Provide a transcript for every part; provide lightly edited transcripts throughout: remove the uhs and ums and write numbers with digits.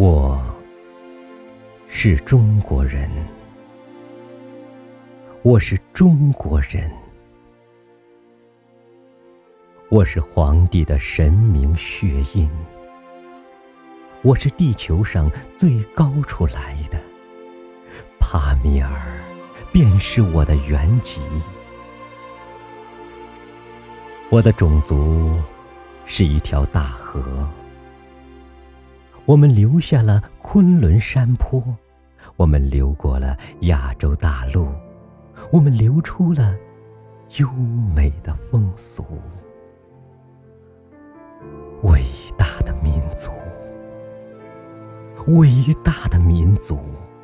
我是中国人，我是中国人，我是皇帝的神明血印，我是地球上最高处来的，帕米尔便是我的原籍。我的种族是一条大河，我们留下了昆仑山坡，我们流过了亚洲大陆，我们流出了优美的风俗。伟大的民族，伟大的民族，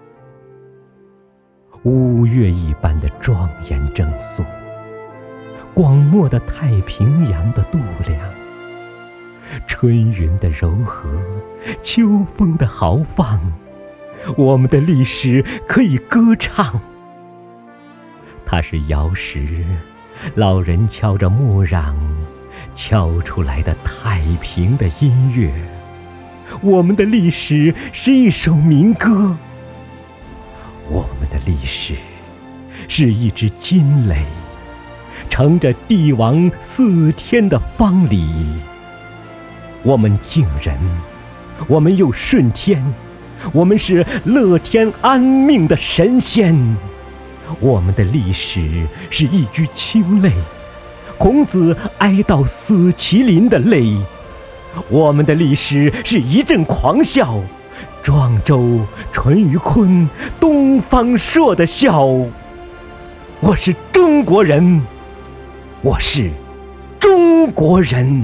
五月一般的庄严正肃，广袤的太平洋的度量，春云的柔和，秋风的豪放，我们的历史可以歌唱。它是瑶石，老人敲着木壤，敲出来的太平的音乐。我们的历史是一首民歌，我们的历史是一支金雷，乘着帝王4天的方礼。我们敬人，我们又顺天，我们是乐天安命的神仙。我们的历史是一掬清泪，孔子哀悼死麒麟的泪。我们的历史是一阵狂笑，庄周、淳于髡、东方朔的笑。我是中国人，我是中国人。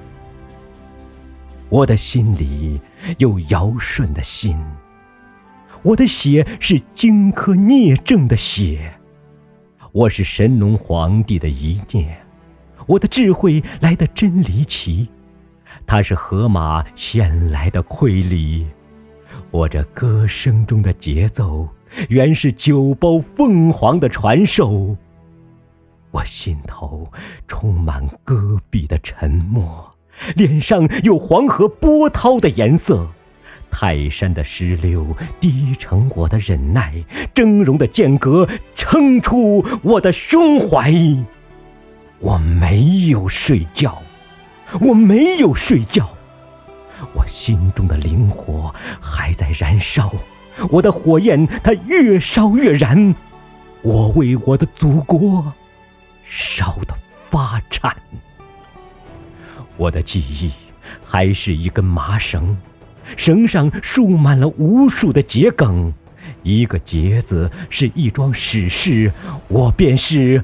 我的心里有尧舜的心，我的血是荆轲聂政的血，我是神农皇帝的一念，我的智慧来得真离奇，它是河马衔来的馈礼。我这歌声中的节奏，原是九胞凤凰的传授。我心头充满戈壁的沉默，脸上有黄河波涛的颜色，泰山的石榴滴成我的忍耐，峥嵘的间隔撑出我的胸怀。我没有睡觉，我没有睡觉，我心中的灵火还在燃烧，我的火焰它越烧越燃，我为我的祖国烧得发颤。我的记忆还是一根麻绳，绳上束满了无数的桔梗，一个结字是一桩史事，我便是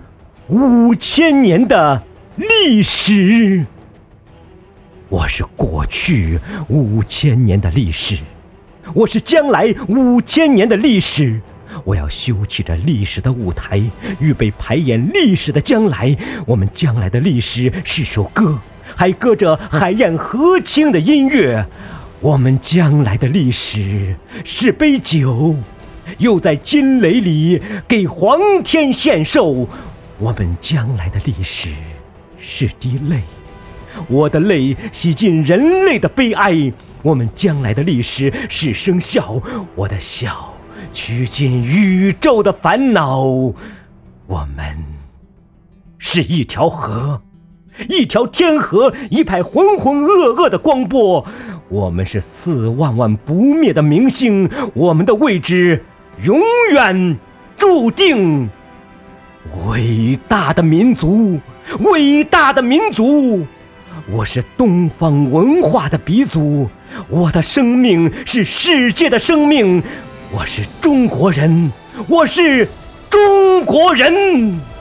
5000年的历史。我是过去5000年的历史，我是将来5000年的历史。我要修葺着历史的舞台，预备排演历史的将来。我们将来的历史是首歌，还歌着海晏河清的音乐。我们将来的历史是杯酒，又在金雷里给皇天献寿。我们将来的历史是滴泪，我的泪洗尽人类的悲哀。我们将来的历史是声笑，我的笑驱尽宇宙的烦恼。我们是一条河，一条天河，一派浑浑噩噩的光波。我们是4万万不灭的明星，我们的位置永远注定。伟大的民族，伟大的民族，我是东方文化的鼻祖，我的生命是世界的生命。我是中国人，我是中国人。